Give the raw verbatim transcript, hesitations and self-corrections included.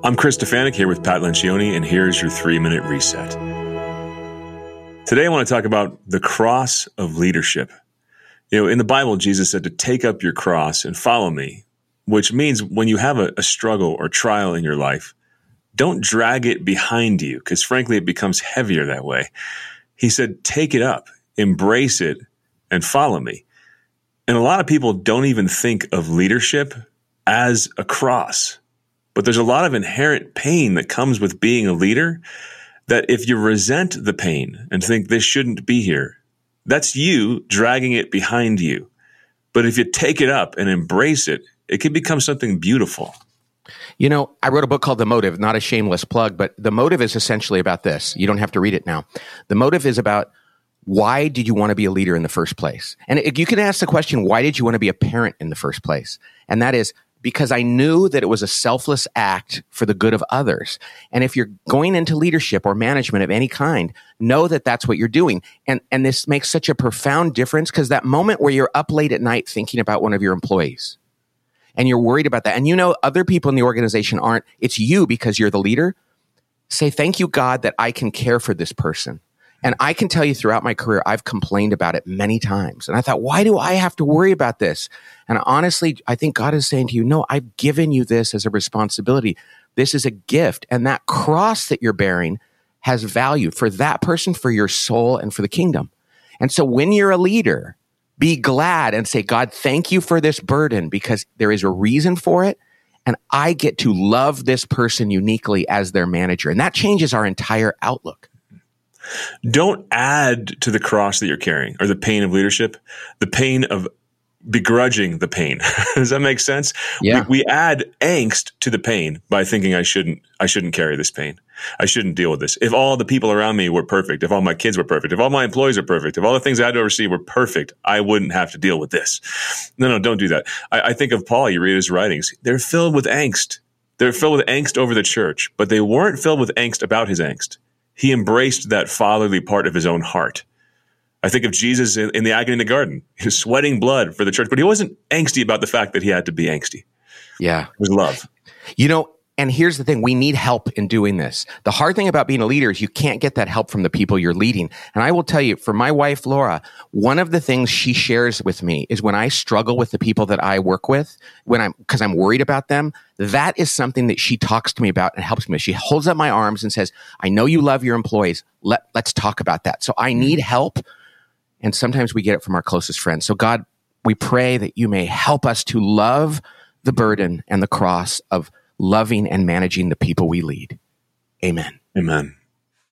I'm Chris Stefanik here with Pat Lencioni, and here's your three-minute reset. Today I want to talk about the cross of leadership. You know, in the Bible, Jesus said to take up your cross and follow me, which means when you have a, a struggle or trial in your life, don't drag it behind you, because frankly, it becomes heavier that way. He said, take it up, embrace it, and follow me. And a lot of people don't even think of leadership as a cross. But there's a lot of inherent pain that comes with being a leader that if you resent the pain and think this shouldn't be here, that's you dragging it behind you. But if you take it up and embrace it, it can become something beautiful. You know, I wrote a book called The Motive, not a shameless plug, but The Motive is essentially about this. You don't have to read it now. The Motive is about why did you want to be a leader in the first place? And it, you can ask the question, why did you want to be a parent in the first place? And that is, because I knew that it was a selfless act for the good of others. And if you're going into leadership or management of any kind, know that that's what you're doing. And, and this makes such a profound difference, because that moment where you're up late at night thinking about one of your employees and you're worried about that, and you know other people in the organization aren't, it's you because you're the leader, say, thank you, God, that I can care for this person. And I can tell you throughout my career, I've complained about it many times. And I thought, why do I have to worry about this? And honestly, I think God is saying to you, no, I've given you this as a responsibility. This is a gift. And that cross that you're bearing has value for that person, for your soul, and for the kingdom. And so when you're a leader, be glad and say, God, thank you for this burden, because there is a reason for it. And I get to love this person uniquely as their manager. And that changes our entire outlook. Don't add to the cross that you're carrying, or the pain of leadership, the pain of begrudging the pain. Does that make sense? Yeah. We, we add angst to the pain by thinking I shouldn't, I shouldn't carry this pain. I shouldn't deal with this. If all the people around me were perfect, if all my kids were perfect, if all my employees are perfect, if all the things I had to oversee were perfect, I wouldn't have to deal with this. No, no, don't do that. I, I think of Paul, you read his writings. They're filled with angst. They're filled with angst over the church, but they weren't filled with angst about his angst. He embraced that fatherly part of his own heart. I think of Jesus in, in the agony in the garden. He was sweating blood for the church, but he wasn't angsty about the fact that he had to be angsty. Yeah. It was love. You know, and here's the thing. We need help in doing this. The hard thing about being a leader is you can't get that help from the people you're leading. And I will tell you, for my wife, Laura, one of the things she shares with me is when I struggle with the people that I work with, when I'm, because I'm worried about them, that is something that she talks to me about and helps me. She holds up my arms and says, I know you love your employees. Let, let's talk about that. So I need help. And sometimes we get it from our closest friends. So God, we pray that you may help us to love the burden and the cross of loving and managing the people we lead. Amen. Amen.